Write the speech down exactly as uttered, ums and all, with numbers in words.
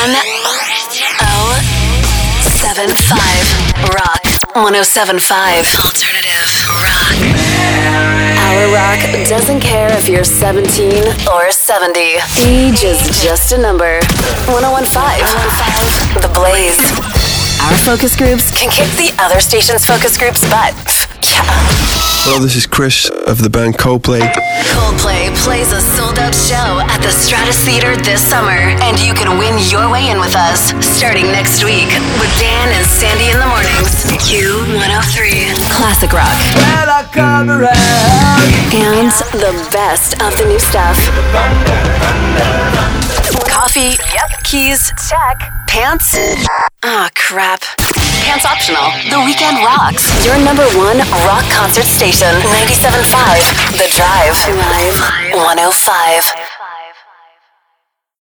one oh seven point five Rock. one oh seven point five Alternative Rock. Our Rock doesn't care if you're seventeen or seventy. Age is just a number. one oh one point five The Blaze. Our focus groups can kick the other station's focus groups' butt. Yeah. Hello, this is Chris of the band Coldplay. Coldplay plays a sold-out show at the Stratus Theater this summer, and you can win your way in with us starting next week with Dan and Sandy in the mornings. Q one oh three Classic Rock. And the best of the new stuff. Coffee, yep. Keys, check. Pants? Ah, oh, crap. Pants optional. The Weekend rocks. Your number one rock concert station. ninety-seven point five The Drive. Drive. one oh five